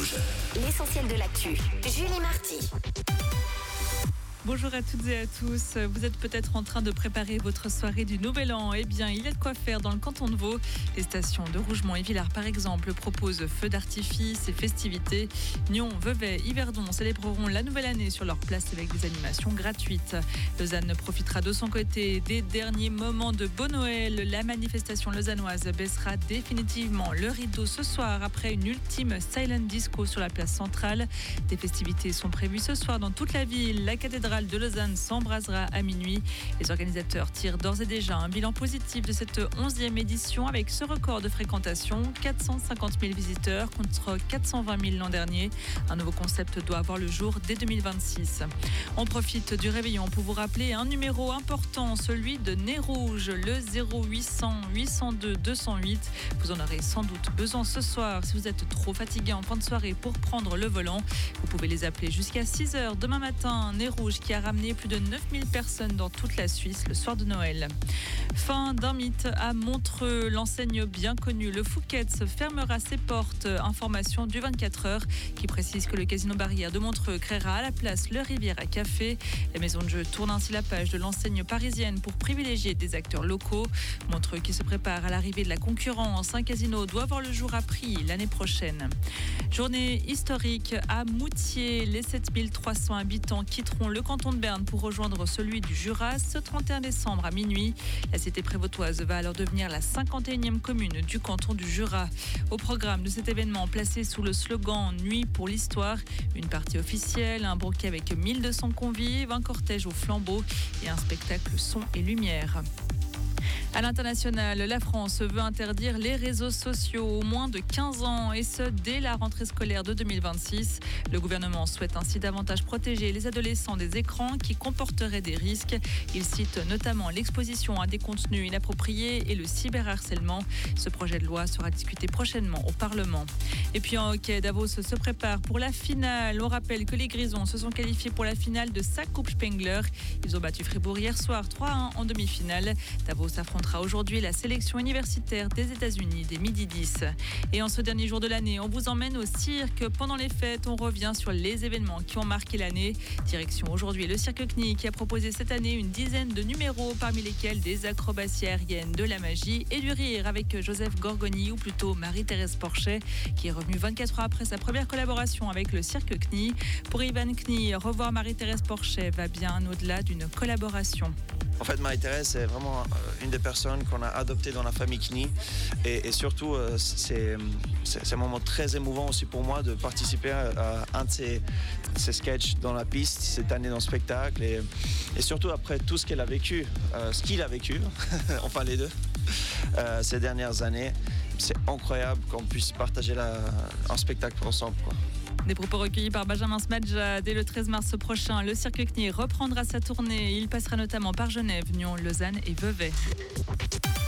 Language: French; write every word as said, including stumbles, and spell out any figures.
Rouge. L'essentiel de l'actu. Julie Marty. Bonjour à toutes et à tous. Vous êtes peut-être en train de préparer votre soirée du Nouvel An. Eh bien, il y a de quoi faire dans le canton de Vaud. Les stations de Rougemont et Villars, par exemple, proposent feux d'artifice et festivités. Nyon, Vevey, Yverdon célébreront la nouvelle année sur leur place avec des animations gratuites. Lausanne profitera de son côté des derniers moments de Beau Noël. La manifestation lausannoise baissera définitivement le rideau ce soir après une ultime silent disco sur la place centrale. Des festivités sont prévues ce soir dans toute la ville. La cathédrale de Lausanne s'embrasera à minuit. Les organisateurs tirent d'ores et déjà un bilan positif de cette onzième édition avec ce record de fréquentation, quatre cent cinquante mille visiteurs contre quatre cent vingt mille l'an dernier. Un nouveau concept doit avoir le jour dès deux mille vingt-six. On profite du réveillon pour vous rappeler un numéro important, celui de Nez Rouge, le zéro huit cents huit cent deux deux cent huit. Vous en aurez sans doute besoin ce soir si vous êtes trop fatigué en fin de soirée pour prendre le volant. Vous pouvez les appeler jusqu'à six heures demain matin. Nez Rouge qui a ramené plus de neuf mille personnes dans toute la Suisse le soir de Noël. Fin d'un mythe à Montreux. L'enseigne bien connue, le Fouquet's, fermera ses portes. Information du vingt-quatre heures qui précise que le casino Barrière de Montreux créera à la place le Riviera Café. La maison de jeu tourne ainsi la page de l'enseigne parisienne pour privilégier des acteurs locaux. Montreux qui se prépare à l'arrivée de la concurrence. Un casino doit voir le jour à prix l'année prochaine. Journée historique à Moutier. Les sept mille trois cents habitants quitteront le canton de Berne pour rejoindre celui du Jura ce trente et un décembre à minuit. La cité prévôtoise va alors devenir la cinquante et unième commune du canton du Jura. Au programme de cet événement placé sous le slogan Nuit pour l'histoire, une partie officielle, un banquet avec mille deux cents convives, un cortège au flambeau et un spectacle son et lumière. À l'international, la France veut interdire les réseaux sociaux aux moins de quinze ans et ce, dès la rentrée scolaire de deux mille vingt-six. Le gouvernement souhaite ainsi davantage protéger les adolescents des écrans qui comporteraient des risques. Il cite notamment l'exposition à des contenus inappropriés et le cyberharcèlement. Ce projet de loi sera discuté prochainement au Parlement. Et puis en hockey, Davos se prépare pour la finale. On rappelle que les Grisons se sont qualifiés pour la finale de sa Coupe Spengler. Ils ont battu Fribourg hier soir trois à un en demi-finale. Davos affrontera aujourd'hui la sélection universitaire des États-Unis des midi dix. Et en ce dernier jour de l'année, on vous emmène au cirque. Pendant les fêtes, on revient sur les événements qui ont marqué l'année. Direction aujourd'hui le Cirque C N I qui a proposé cette année une dizaine de numéros, parmi lesquels des acrobaties aériennes, de la magie et du rire avec Joseph Gorgoni ou plutôt Marie-Thérèse Porchet qui est revenue vingt-quatre heures après sa première collaboration avec le Cirque C N I. Pour Ivan C N I, revoir Marie-Thérèse Porchet va bien au-delà d'une collaboration. En fait, Marie-Thérèse, c'est vraiment une des personnes qu'on a adoptées dans la famille C N I. Et, et surtout, c'est, c'est, c'est un moment très émouvant aussi pour moi de participer à un de ces, ces sketchs dans la piste cette année dans le spectacle. Et, et surtout après tout ce qu'elle a vécu, euh, ce qu'il a vécu, enfin les deux, euh, ces dernières années. C'est incroyable qu'on puisse partager la, un spectacle ensemble, quoi. Des propos recueillis par Benjamin Smadja. Dès le treize mars prochain, le Cirque C N I reprendra sa tournée. Il passera notamment par Genève, Nyon, Lausanne et Vevey.